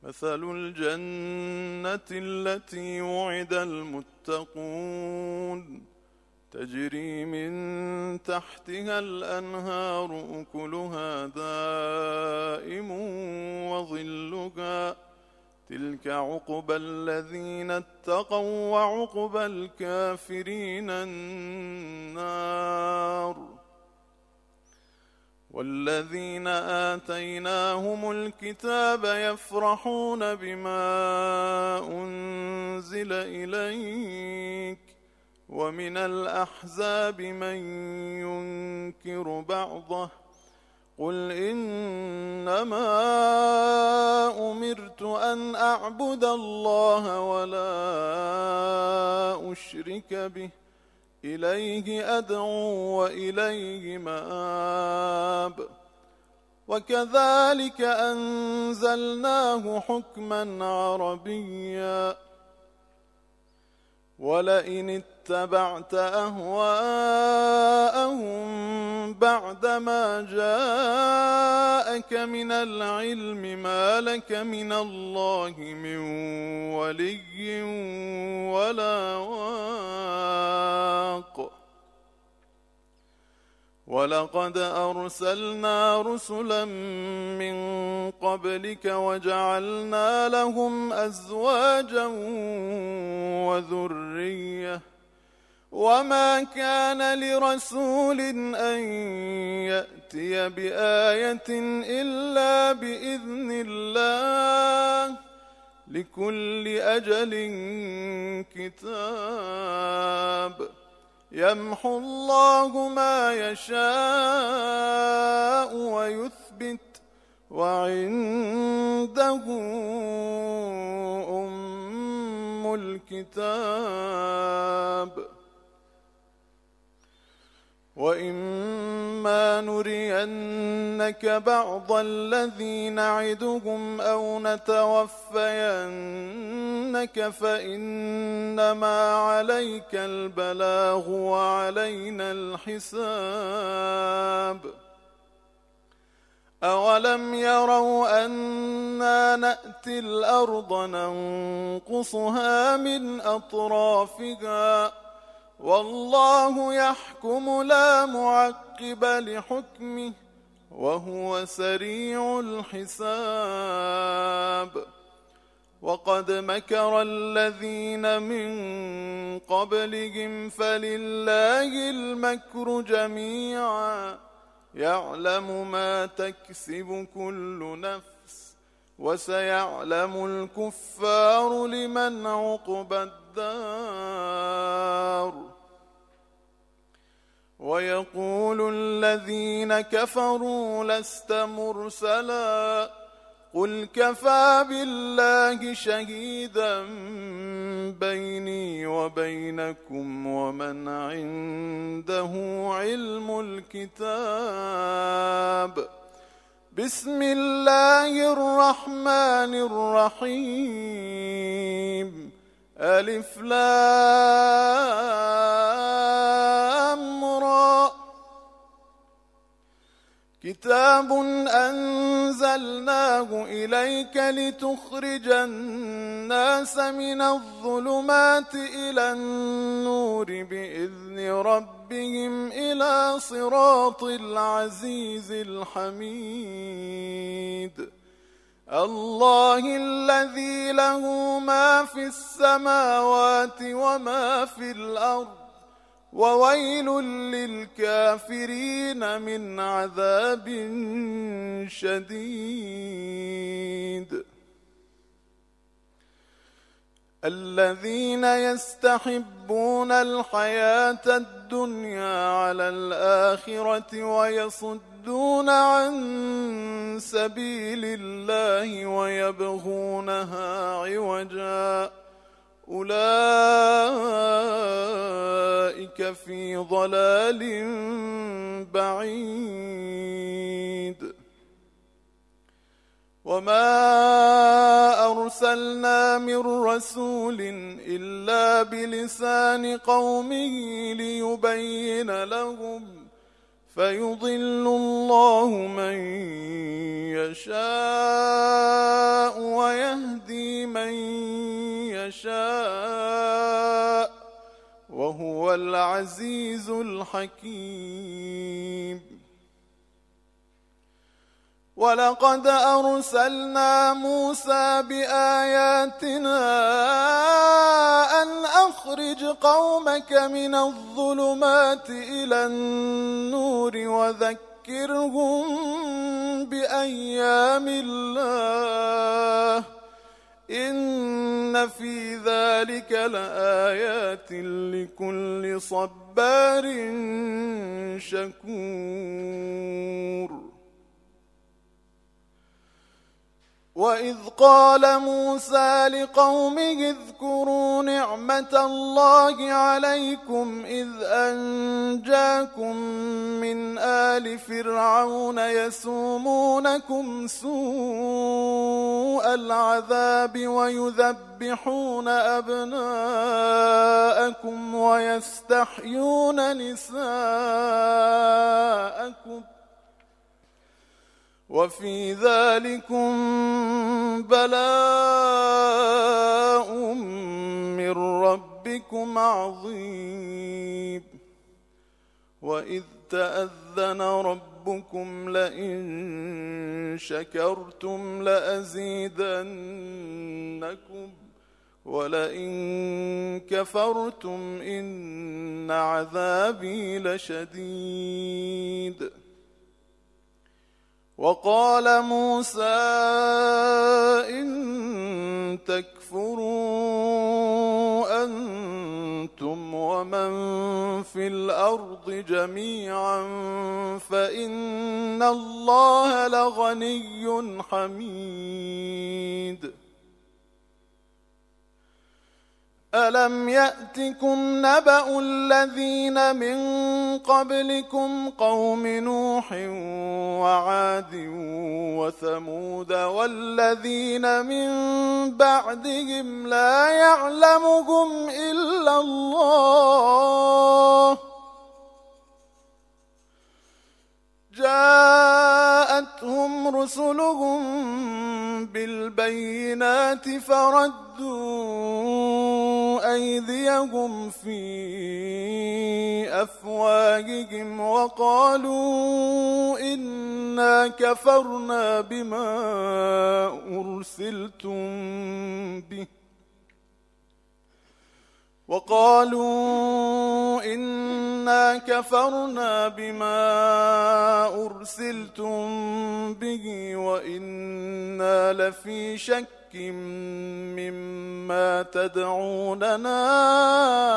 مثل الجنة التي وعد المتقون تجري من تحتها الأنهار أكلها دائم وظلها تلك عقبى الذين اتقوا وعقبى الكافرين النار. والذين آتيناهم الكتاب يفرحون بما أنزل إليك ومن الأحزاب من ينكر بعضه قل إنما أمرت أن أعبد الله ولا أشرك به إليه أدعو وإليه مآب. وكذلك أنزلناه حكما عربيا ولئن اتبعت أهواءهم بعدما جاءك من العلم ما لك من الله من ولي ولا واق. ولقد أرسلنا رسلا من قبلك وجعلنا لهم أزواجا وذرية وما كان لرسول أن يأتي بآية إلا بإذن الله لكل أجل كتاب يمحو الله ما يشاء ويثبت وعنده أم الكتاب. وإما نرينك بعض الذي نعدهم أو نتوفينك فإنما عليك البلاغ وعلينا الحساب. أولم يروا أنا نأتي الأرض ننقصها من أطرافها والله يحكم لا معقب لحكمه وهو سريع الحساب. وقد مكر الذين من قبلهم فلله المكر جميعا يعلم ما تكسب كل نفس وسيعلم الكفار لمن عقبى الدار. ويقول الذين كفروا لست مرسلا قل كفى بالله شهيدا بيني وبينكم ومن عنده علم الكتاب. بسم الله الرحمن الرحيم ألف لام را كتاب أنزلناه إليك لتخرج الناس من الظلمات إلى النور بإذن ربهم إلى صراط العزيز الحميد. الله الذي له ما في السماوات وما في الأرض وويل للكافرين من عذاب شديد. الذين يستحبون الحياة الدنيا على الآخرة ويصدون عن سبيل الله ويبغونها عوجا أولئك في ضلال بعيد. وما أرسلنا من رسول إلا بلسان قومه ليبين لهم فيضل الله من يشاء ويهدي هو العزيز الحكيم. ولقد أرسلنا موسى بآياتنا أن أخرج قومك من الظلمات إلى النور وذكرهم بأيام الله إن في ذلك لآيات لكل صبار شكور. وإذ قال موسى لقومه اذكروا نعمة الله عليكم إذ أنجاكم من آل فرعون يسومونكم سوء العذاب ويذبحون أبناءكم ويستحيون نساءكم وفي ذلكم بلاء من ربكم عظيم. وإذ تأذن ربكم لئن شكرتم لأزيدنكم ولئن كفرتم إن عذابي لشديد. وقال موسى إن تكفروا أنتم ومن في الأرض جميعا فإن الله لغني حميد. ألم يأتكم نبأ الذين من قبلكم قوم نوح وعاد وثمود والذين من بعدهم لا يعلمهم إلا الله جاءتهم رسلهم بالبينات فردوا أيديهم في أفواههم وقالوا إنا كفرنا بما أرسلتم به وإنا لفي شك مما تدعوننا